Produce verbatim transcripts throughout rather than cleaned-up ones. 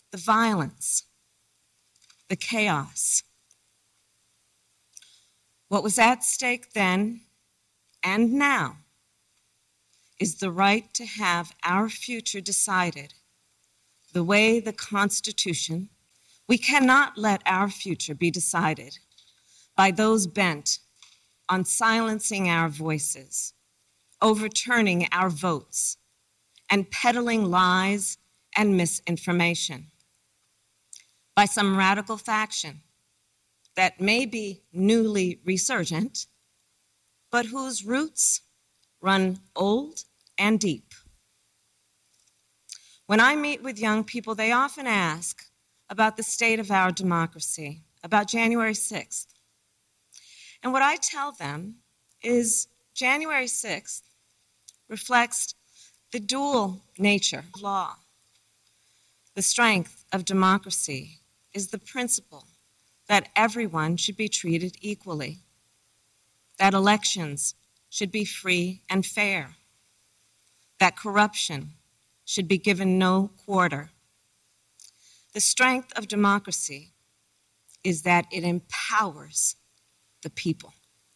the violence, the chaos. What was at stake then and now is the right to have our future decided the way the Constitution. We cannot let our future be decided by those bent on silencing our voices, overturning our votes, and peddling lies and misinformation by some radical faction that may be newly resurgent, but whose roots run old and deep. When I meet with young people, they often ask about the state of our democracy, about January sixth. And what I tell them is January sixth reflects the dual nature of law. The strength of democracy is the principle that everyone should be treated equally, that elections should be free and fair, that corruption should be given no quarter. The strength of democracy is that it empowers the people.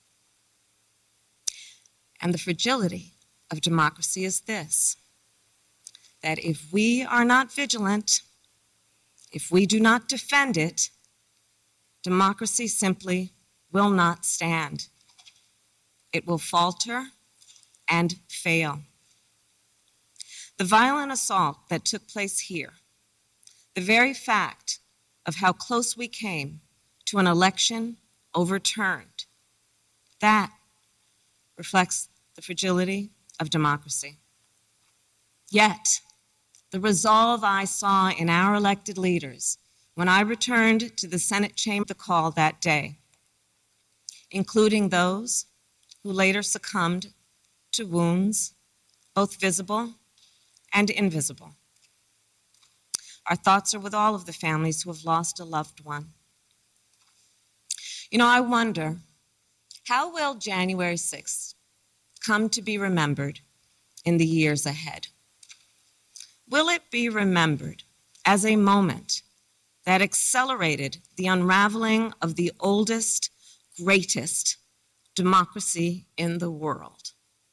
And the fragility of democracy is this, that if we are not vigilant, if we do not defend it, democracy simply will not stand. It will falter and fail. The violent assault that took place here, the very fact of how close we came to an election overturned, that reflects the fragility of democracy. Yet, the resolve I saw in our elected leaders when I returned to the Senate chamber the call that day, including those who later succumbed to wounds, both visible and invisible. Our thoughts are with all of the families who have lost a loved one. You know, I wonder, how will January sixth come to be remembered in the years ahead? Will it be remembered as a moment that accelerated the unraveling of the oldest, greatest democracy in the world?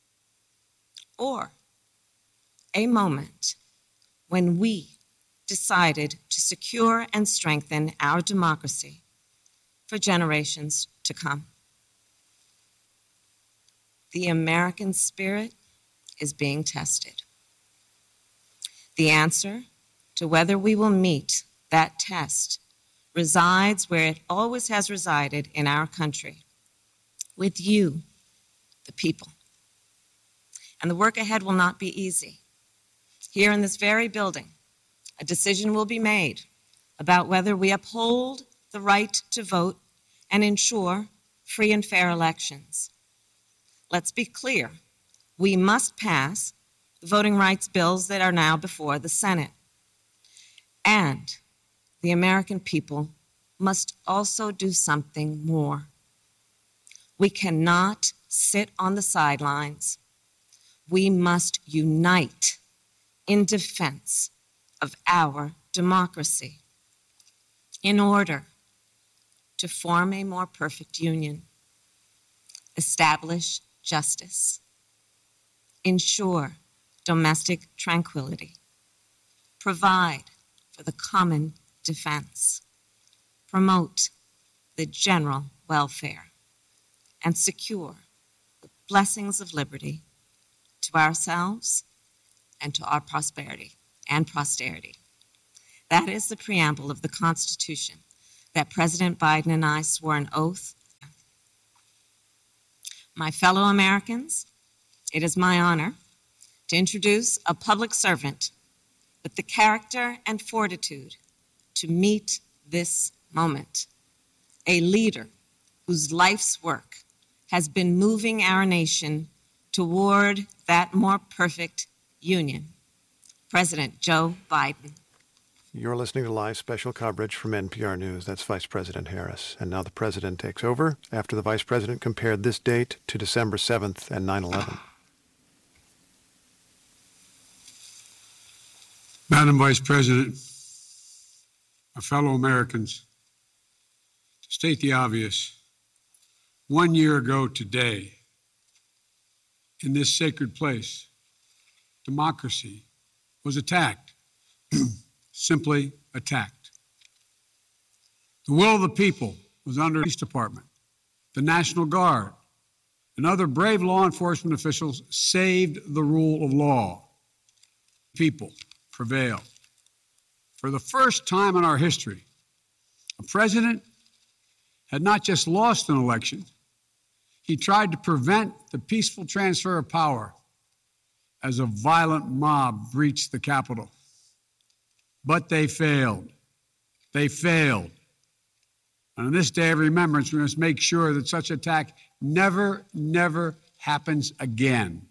Or a moment when we decided to secure and strengthen our democracy for generations to come? The American spirit is being tested. The answer to whether we will meet that test resides where it always has resided in our country, with you, the people. And the work ahead will not be easy. Here in this very building, a decision will be made about whether we uphold the right to vote and ensure free and fair elections. Let's be clear, we must pass the voting rights bills that are now before the Senate. And the American people must also do something more. We cannot sit on the sidelines. We must unite in defense of our democracy in order to form a more perfect union, establish justice, ensure domestic tranquility, provide for the common defense, promote the general welfare, and secure the blessings of liberty to ourselves and to our prosperity and posterity. That is the preamble of the Constitution that President Biden and I swore an oath. My fellow Americans, it is my honor to introduce a public servant with the character and fortitude to meet this moment, a leader whose life's work has been moving our nation toward that more perfect union, President Joe Biden. You're listening to live special coverage from N P R News. That's Vice President Harris. And now the President takes over after the Vice President compared this date to December seventh and nine eleven. Madam Vice President, My fellow Americans, to state the obvious, one year ago today, in this sacred place, democracy was attacked, simply attacked. The will of the people was under the police department, the National Guard, and other brave law enforcement officials saved the rule of law. People prevailed. For the first time in our history, a president had not just lost an election, he tried to prevent the peaceful transfer of power as a violent mob breached the Capitol. But they failed. They failed. And on this day of remembrance, we must make sure that such attack never, never happens again.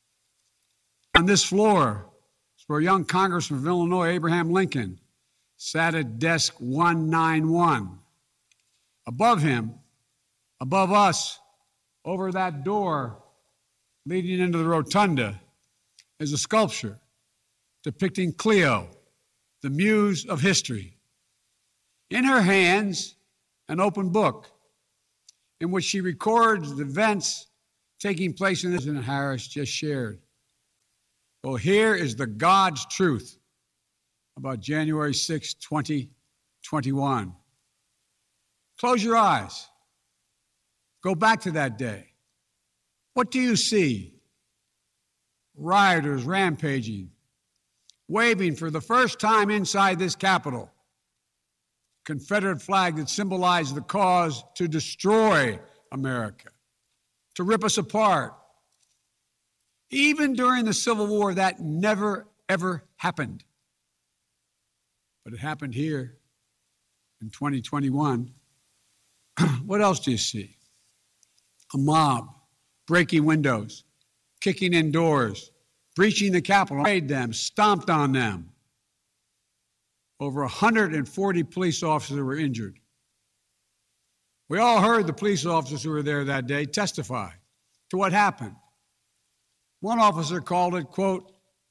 On this floor is where young Congressman from Illinois, Abraham Lincoln, sat at desk one ninety-one. Above him, above us, over that door leading into the rotunda, is a sculpture depicting Cleo, the muse of history. In her hands, an open book in which she records the events taking place in this, and Harris just shared. Well, here is the God's truth about January sixth, twenty twenty-one. Close your eyes. Go back to that day. What do you see? Rioters rampaging, waving for the first time inside this Capitol, Confederate flag that symbolized the cause to destroy America, to rip us apart. Even during the Civil War, that never, ever happened. But it happened here in twenty twenty-one. What else do you see? A mob breaking windows, kicking in doors, breaching the Capitol, raided them, stomped on them. Over one hundred forty police officers were injured. We all heard the police officers who were there that day testify to what happened. One officer called it, quote,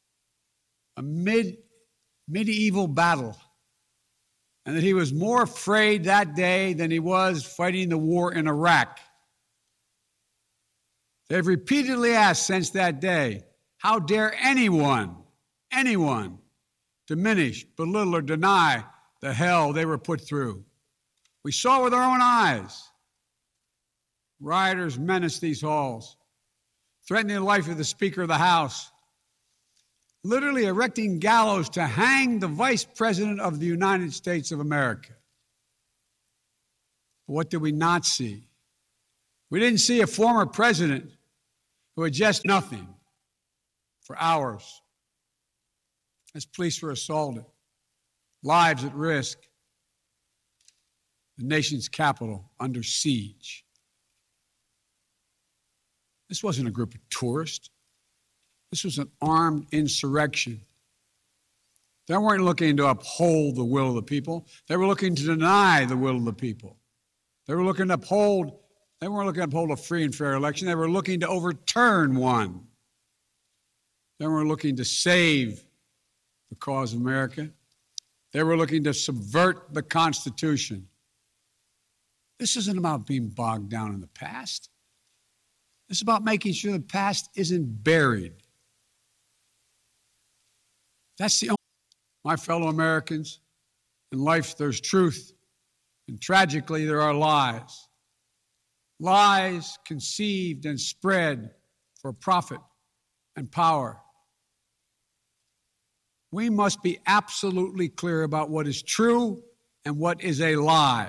a mid, medieval battle, and that he was more afraid that day than he was fighting the war in Iraq. They've repeatedly asked since that day, how dare anyone, anyone, diminish, belittle, or deny the hell they were put through? We saw with our own eyes. Rioters menaced these halls, threatening the life of the Speaker of the House, literally erecting gallows to hang the Vice President of the United States of America. What did we not see? We didn't see a former president who had just nothing for hours as police were assaulted, lives at risk, the nation's capital under siege. This wasn't a group of tourists. This was an armed insurrection. They weren't looking to uphold the will of the people. They were looking to deny the will of the people. They were looking to uphold, they weren't looking to uphold a free and fair election. They were looking to overturn one. They were looking to save the cause of America. They were looking to subvert the Constitution. This isn't about being bogged down in the past. It's about making sure the past isn't buried. That's the only, my fellow Americans, in life there's truth, and tragically there are lies. Lies conceived and spread for profit and power. We must be absolutely clear about what is true and what is a lie.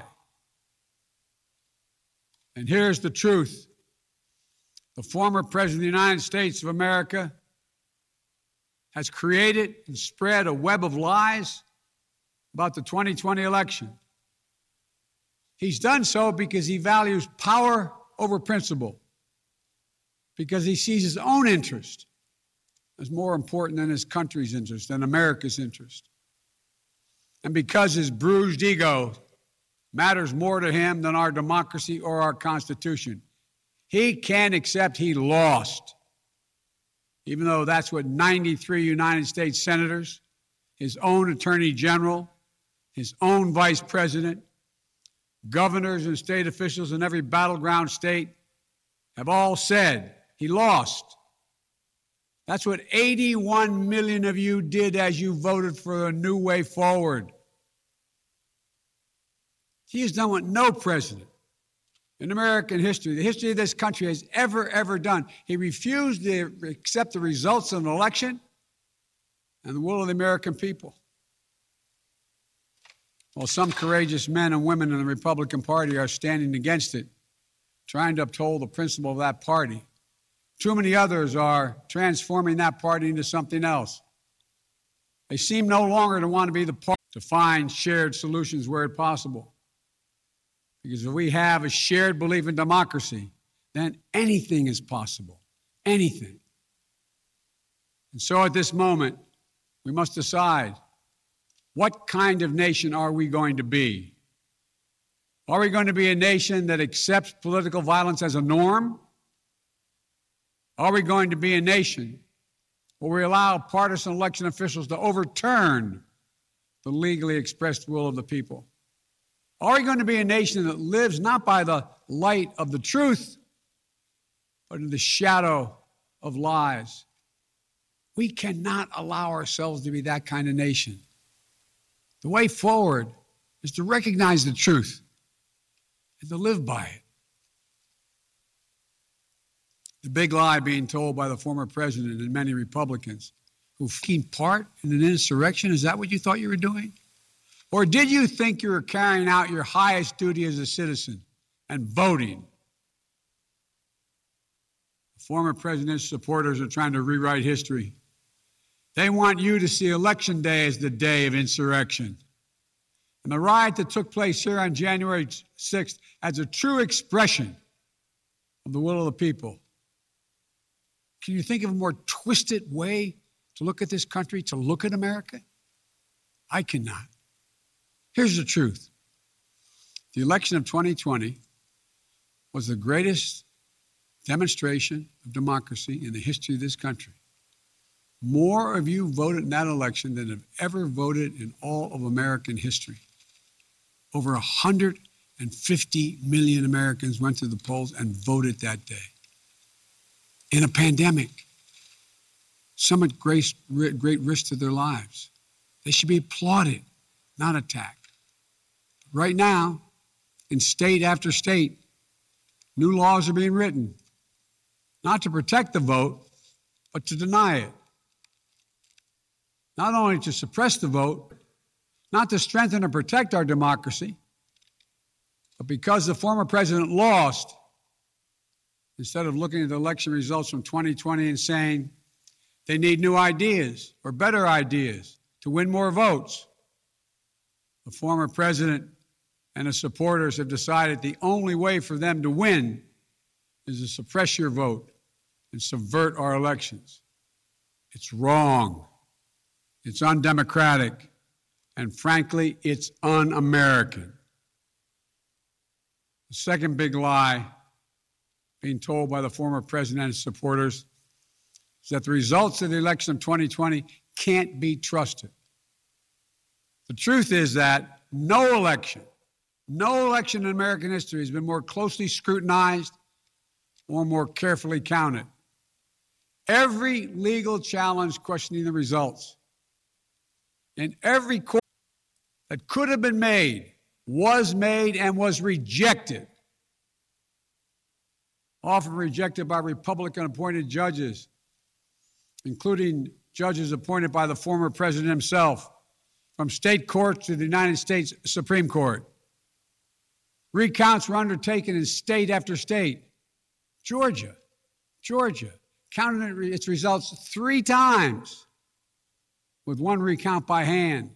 And here's the truth. The former President of the United States of America has created and spread a web of lies about the twenty twenty election. He's done so because he values power over principle, because he sees his own interest as more important than his country's interest, than America's interest, and because his bruised ego matters more to him than our democracy or our Constitution. He can't accept he lost, even though that's what ninety-three United States senators, his own attorney general, his own vice president, governors and state officials in every battleground state have all said he lost. That's what eighty-one million of you did as you voted for a new way forward. He has done what no president in American history, the history of this country, has ever, ever done. He refused to accept the results of an election and the will of the American people. While some courageous men and women in the Republican Party are standing against it, trying to uphold the principle of that party, too many others are transforming that party into something else. They seem no longer to want to be the party to find shared solutions where it's possible. Because if we have a shared belief in democracy, then anything is possible. Anything. And so at this moment, we must decide, what kind of nation are we going to be? Are we going to be a nation that accepts political violence as a norm? Are we going to be a nation where we allow partisan election officials to overturn the legally expressed will of the people? Are we going to be a nation that lives not by the light of the truth, but in the shadow of lies? We cannot allow ourselves to be that kind of nation. The way forward is to recognize the truth and to live by it. The big lie being told by the former president and many Republicans who took part in an insurrection, is that what you thought you were doing? Or did you think you were carrying out your highest duty as a citizen and voting? The former president's supporters are trying to rewrite history. They want you to see Election Day as the day of insurrection. And the riot that took place here on January sixth as a true expression of the will of the people. Can you think of a more twisted way to look at this country, to look at America? I cannot. Here's the truth. The election of twenty twenty was the greatest demonstration of democracy in the history of this country. More of you voted in that election than have ever voted in all of American history. Over one hundred fifty million Americans went to the polls and voted that day. In a pandemic, some at great, great risk to their lives. They should be applauded, not attacked. Right now, in state after state, new laws are being written, not to protect the vote, but to deny it. Not only to suppress the vote, not to strengthen or protect our democracy, but because the former president lost, instead of looking at the election results from twenty twenty and saying they need new ideas or better ideas to win more votes, the former president and his supporters have decided the only way for them to win is to suppress your vote and subvert our elections. It's wrong. It's undemocratic. And frankly, it's un-American. The second big lie being told by the former president and his supporters is that the results of the election of twenty twenty can't be trusted. The truth is that no election, no election in American history has been more closely scrutinized or more carefully counted. Every legal challenge questioning the results in every court that could have been made was made and was rejected, often rejected by Republican-appointed judges, including judges appointed by the former president himself, from state courts to the United States Supreme Court. Recounts were undertaken in state after state. Georgia, Georgia, counted its results three times with one recount by hand.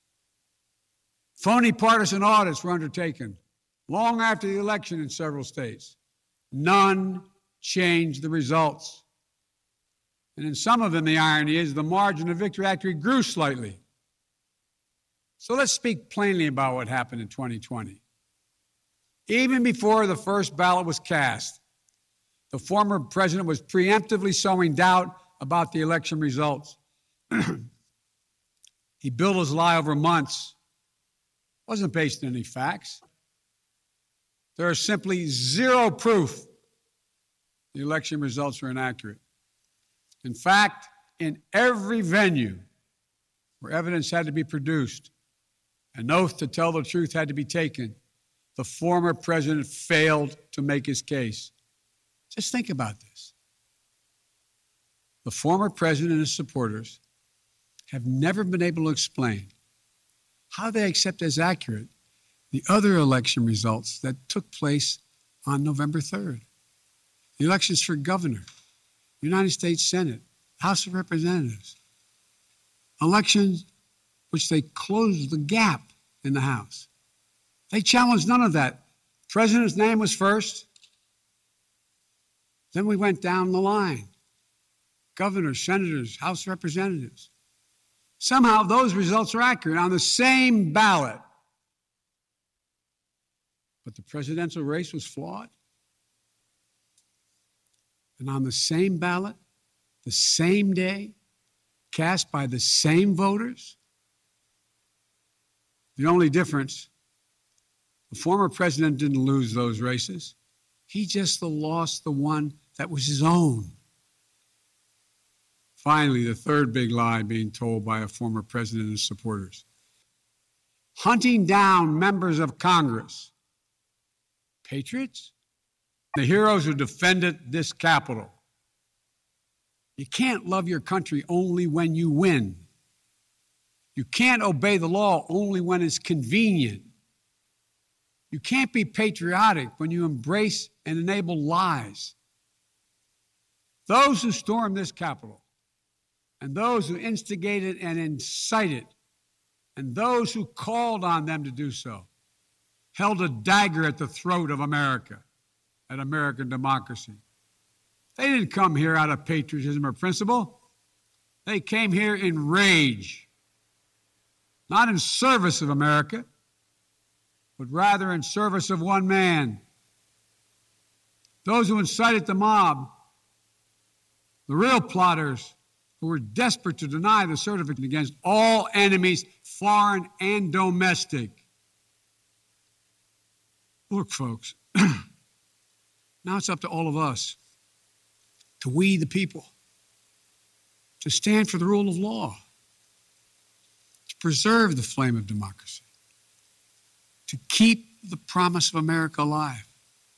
Phony partisan audits were undertaken long after the election in several states. None changed the results. And in some of them, the irony is the margin of victory actually grew slightly. So let's speak plainly about what happened in twenty twenty. Even before the first ballot was cast, the former president was preemptively sowing doubt about the election results. He built his lie over months, wasn't based on any facts. There is simply zero proof the election results are inaccurate. In fact, in every venue where evidence had to be produced, an oath to tell the truth had to be taken, the former president failed to make his case. Just think about this. The former president and his supporters have never been able to explain how they accept as accurate the other election results that took place on November third. The elections for governor, United States Senate, House of Representatives. Elections which they closed the gap in the House. They challenged none of that. The president's name was first. Then we went down the line. Governors, senators, House of Representatives. Somehow those results are accurate on the same ballot. But the presidential race was flawed. And on the same ballot, the same day, cast by the same voters. The only difference, the former president didn't lose those races. He just lost the one that was his own. Finally, the third big lie being told by a former president and his supporters. Hunting down members of Congress. Patriots? The heroes who defended this Capitol. You can't love your country only when you win. You can't obey the law only when it's convenient. You can't be patriotic when you embrace and enable lies. Those who stormed this Capitol, and those who instigated and incited, and those who called on them to do so, held a dagger at the throat of America, at American democracy. They didn't come here out of patriotism or principle. They came here in rage, not in service of America, but rather in service of one man. Those who incited the mob, the real plotters who were desperate to deny the certificate against all enemies, foreign and domestic. Look, folks, now it's up to all of us, to we the people, to stand for the rule of law, to preserve the flame of democracy, to keep the promise of America alive.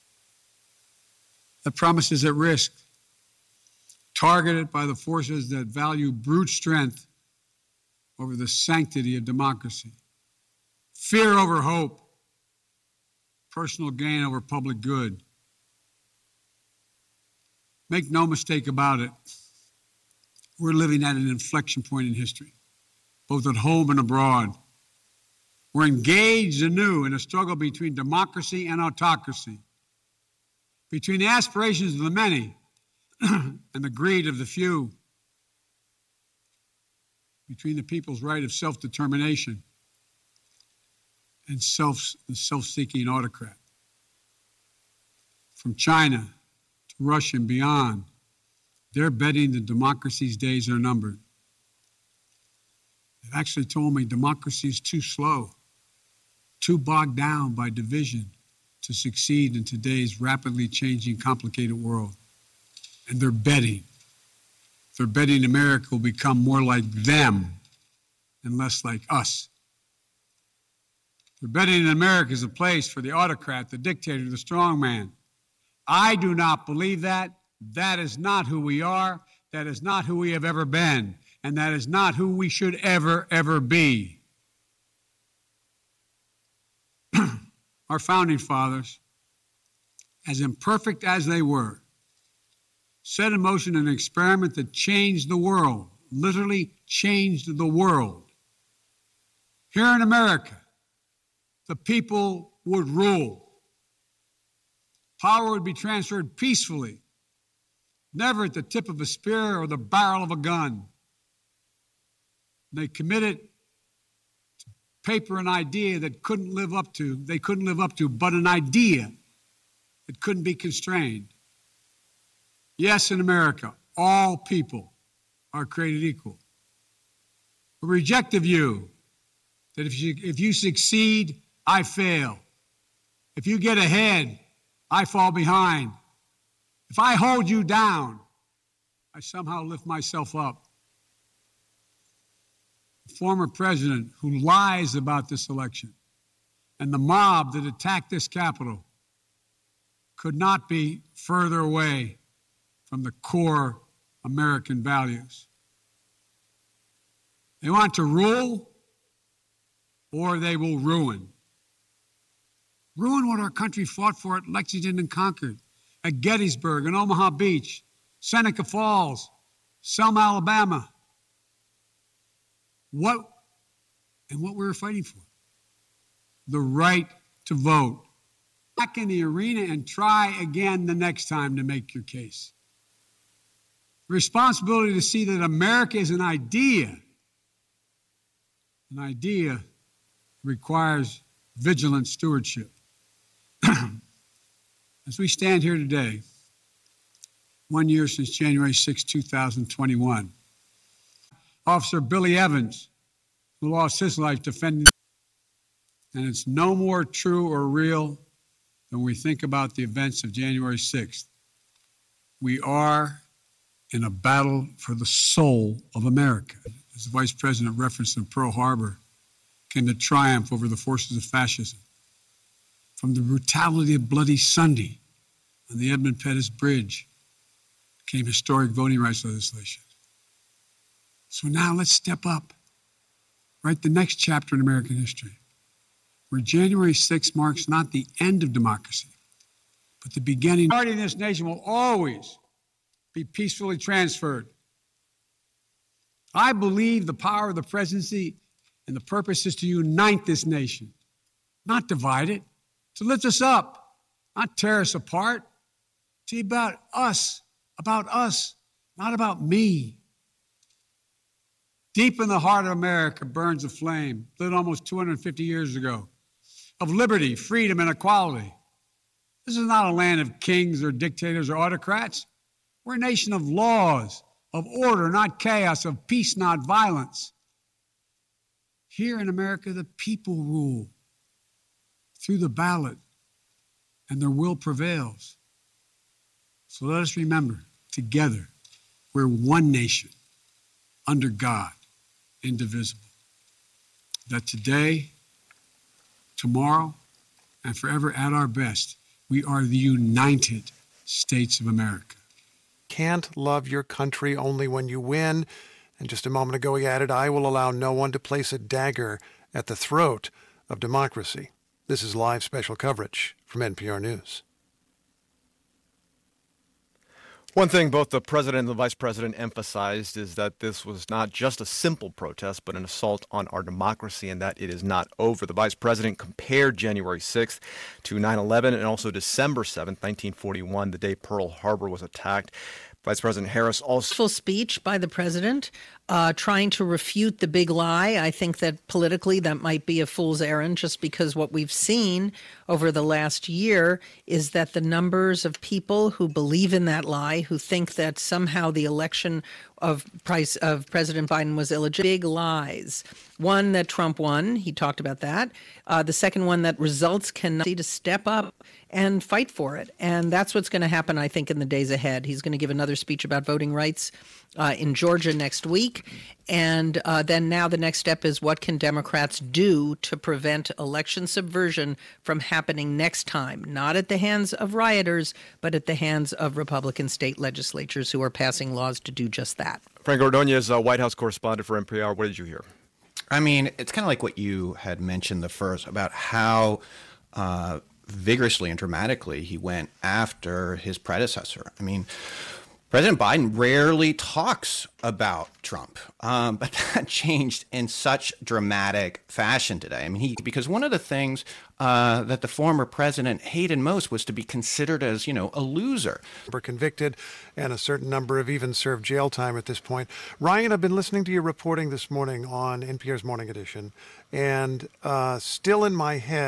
That promise is at risk, targeted by the forces that value brute strength over the sanctity of democracy, fear over hope, personal gain over public good. Make no mistake about it, we're living at an inflection point in history, both at home and abroad. We're engaged anew in a struggle between democracy and autocracy, between the aspirations of the many and the greed of the few, between the people's right of self-determination and self, the self-seeking autocrat. From China to Russia and beyond, they're betting that democracy's days are numbered. They've actually told me democracy is too slow, too bogged down by division to succeed in today's rapidly changing, complicated world. And they're betting. They're betting America will become more like them and less like us. They're betting that America is a place for the autocrat, the dictator, the strongman. I do not believe that. That is not who we are. That is not who we have ever been. And that is not who we should ever, ever be. Our founding fathers, as imperfect as they were, set in motion an experiment that changed the world, literally changed the world. Here in America, the people would rule. Power would be transferred peacefully, never at the tip of a spear or the barrel of a gun. They committed to paper an idea that couldn't live up to, they couldn't live up to, but an idea that couldn't be constrained. Yes, in America, all people are created equal. We reject the view that if you, if you succeed, I fail. If you get ahead, I fall behind. If I hold you down, I somehow lift myself up. The former president who lies about this election and the mob that attacked this Capitol could not be further away from the core American values. They want to rule, or they will ruin. Ruin what our country fought for at Lexington and Concord, at Gettysburg and Omaha Beach, Seneca Falls, Selma, Alabama. What and what we were fighting for? The right to vote. Back in the arena and try again the next time to make your case. Responsibility to see that America is an idea. An idea requires vigilant stewardship. As we stand here today, one year since January sixth, two thousand twenty-one, Officer Billy Evans, who lost his life defending, and it's no more true or real than we think about the events of January sixth. We are in a battle for the soul of America. As the Vice President referenced in Pearl Harbor, came the triumph over the forces of fascism. From the brutality of Bloody Sunday on the Edmund Pettus Bridge came historic voting rights legislation. So now let's step up, write the next chapter in American history, where January sixth marks not the end of democracy, but the beginning. The party in this nation will always be peacefully transferred. I believe the power of the presidency and the purpose is to unite this nation, not divide it, to lift us up, not tear us apart. To be about us, about us, not about me. Deep in the heart of America burns a flame, lit almost two hundred fifty years ago, of liberty, freedom, and equality. This is not a land of kings or dictators or autocrats. We're a nation of laws, of order, not chaos, of peace, not violence. Here in America, the people rule through the ballot, and their will prevails. So let us remember, together, we're one nation, under God, indivisible. That today, tomorrow, and forever at our best, we are the United States of America. Can't love your country only when you win. And just a moment ago he added, I will allow no one to place a dagger at the throat of democracy. This is live special coverage from N P R News. One thing both the president and the vice president emphasized is that this was not just a simple protest, but an assault on our democracy, and that it is not over. The vice president compared January sixth to nine eleven and also December seventh, nineteen forty-one, the day Pearl Harbor was attacked. Vice President Harris also... Full speech by the president uh, trying to refute the big lie. I think that politically that might be a fool's errand, just because what we've seen over the last year is that the numbers of people who believe in that lie, who think that somehow the election of price of President Biden was illegitimate, big lies. One, that Trump won. He talked about that. Uh, the second one, that results cannot see to step up and fight for it. And that's what's going to happen, I think, in the days ahead. He's going to give another speech about voting rights uh, in Georgia next week. And uh, then now the next step is, what can Democrats do to prevent election subversion from happening next time? Not at the hands of rioters, but at the hands of Republican state legislatures who are passing laws to do just that. Frank Ordonez, uh, White House correspondent for N P R. What did you hear? I mean, it's kind of like what you had mentioned the first about how uh, vigorously and dramatically he went after his predecessor. I mean, President Biden rarely talks about Trump, um, but that changed in such dramatic fashion today. I mean, he because one of the things uh, that the former president hated most was to be considered as, you know, a loser. Were convicted, and a certain number have even served jail time at this point. Ryan, I've been listening to your reporting this morning on N P R's Morning Edition, and uh, still in my head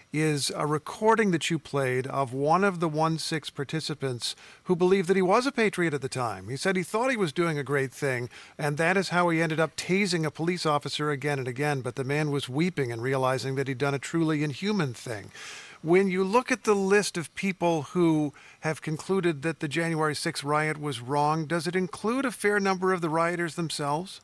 is a recording that you played of one of the one six participants who believed that he was a patriot at the time. He said he thought he was doing a great thing, and that is how he ended up tasing a police officer again and again, but the man was weeping and realizing that he'd done a truly inhuman thing. When you look at the list of people who have concluded that the January sixth riot was wrong, does it include a fair number of the rioters themselves?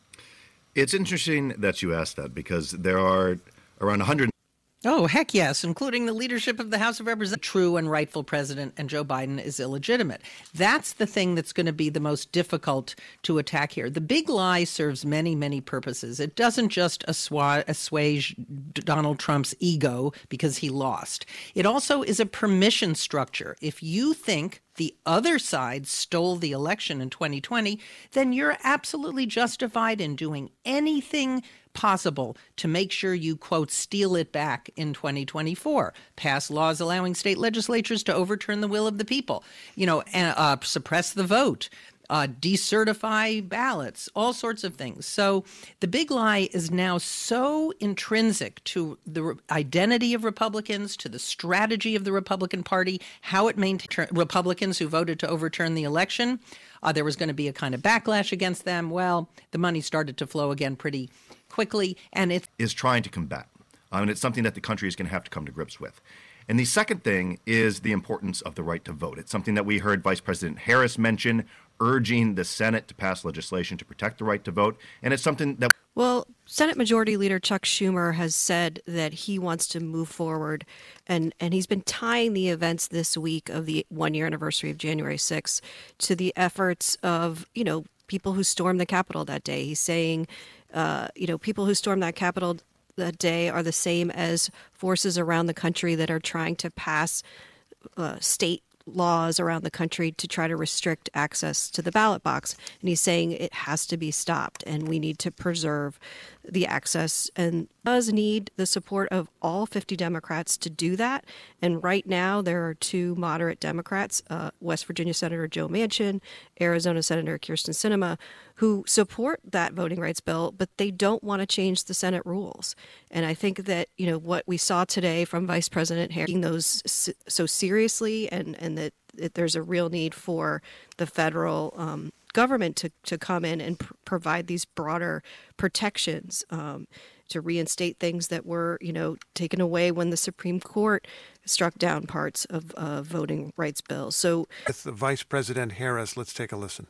It's interesting that you asked that, because there are around one hundred. Oh, heck yes, including the leadership of the House of Representatives. True and rightful president, and Joe Biden is illegitimate. That's the thing that's going to be the most difficult to attack here. The big lie serves many, many purposes. It doesn't just assuage, assuage Donald Trump's ego because he lost. It also is a permission structure. If you think the other side stole the election in twenty twenty, then you're absolutely justified in doing anything possible to make sure you, quote, steal it back in twenty twenty-four. Pass laws allowing state legislatures to overturn the will of the people, you know, uh, suppress the vote, uh, decertify ballots, all sorts of things. So the big lie is now so intrinsic to the re- identity of Republicans, to the strategy of the Republican Party, how it maintains Republicans who voted to overturn the election. Uh, there was going to be a kind of backlash against them. Well, the money started to flow again pretty quickly, and it is trying to combat. Um, and it's something that the country is going to have to come to grips with. And the second thing is the importance of the right to vote. It's something that we heard Vice President Harris mention, urging the Senate to pass legislation to protect the right to vote. And it's something that... Well, Senate Majority Leader Chuck Schumer has said that he wants to move forward, and, and he's been tying the events this week of the one-year anniversary of January sixth to the efforts of, you know, people who stormed the Capitol that day. He's saying, uh, you know, people who stormed that Capitol that day are the same as forces around the country that are trying to pass uh, state laws around the country to try to restrict access to the ballot box. And he's saying it has to be stopped, and we need to preserve the access, and does need the support of all fifty Democrats to do that. And right now there are two moderate Democrats, uh, West Virginia Senator Joe Manchin, Arizona Senator Kyrsten Sinema, who support that voting rights bill, but they don't want to change the Senate rules. And I think that, you know, what we saw today from Vice President Harris, taking those so seriously, and, and that, that there's a real need for the federal um, government to, to come in and pr- provide these broader protections, um, to reinstate things that were, you know, taken away when the Supreme Court struck down parts of uh, voting rights bills. So, with Vice President Harris, let's take a listen.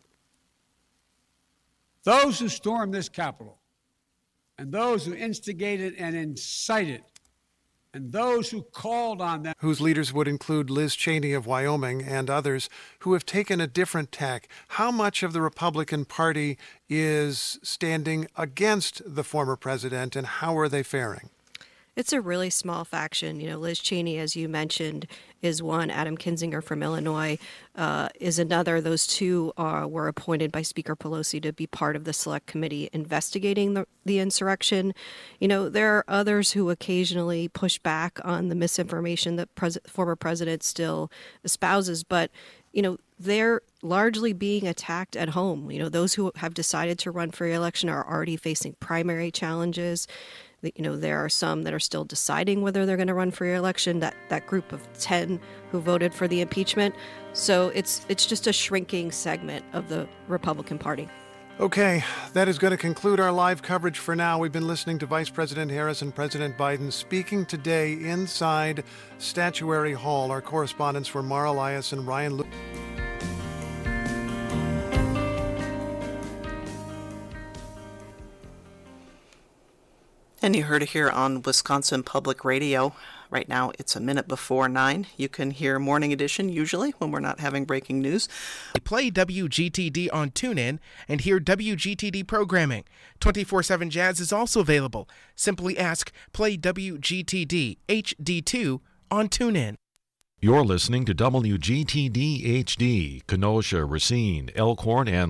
Those who stormed this Capitol, and those who instigated and incited, and those who called on them, whose leaders would include Liz Cheney of Wyoming and others, who have taken a different tack. How much of the Republican Party is standing against the former president, and how are they faring? It's a really small faction. You know, Liz Cheney, as you mentioned, is one. Adam Kinzinger from Illinois uh, is another. Those two uh, were appointed by Speaker Pelosi to be part of the select committee investigating the, the insurrection. You know, there are others who occasionally push back on the misinformation that pres- former president still espouses, but you know, they're largely being attacked at home. You know, those who have decided to run for re-election are already facing primary challenges. You know, there are some that are still deciding whether they're going to run for re-election, that, that group of ten who voted for the impeachment. So it's it's just a shrinking segment of the Republican Party. Okay, that is going to conclude our live coverage for now. We've been listening to Vice President Harris and President Biden speaking today inside Statuary Hall. Our correspondents were Mara Elias and Ryan Lewis. And you heard it here on Wisconsin Public Radio. Right now, it's a minute before nine. You can hear Morning Edition usually when we're not having breaking news. Play W G T D on TuneIn and hear W G T D programming. twenty-four seven Jazz is also available. Simply ask, play W G T D H D two on TuneIn. You're listening to W G T D H D, Kenosha, Racine, Elkhorn, and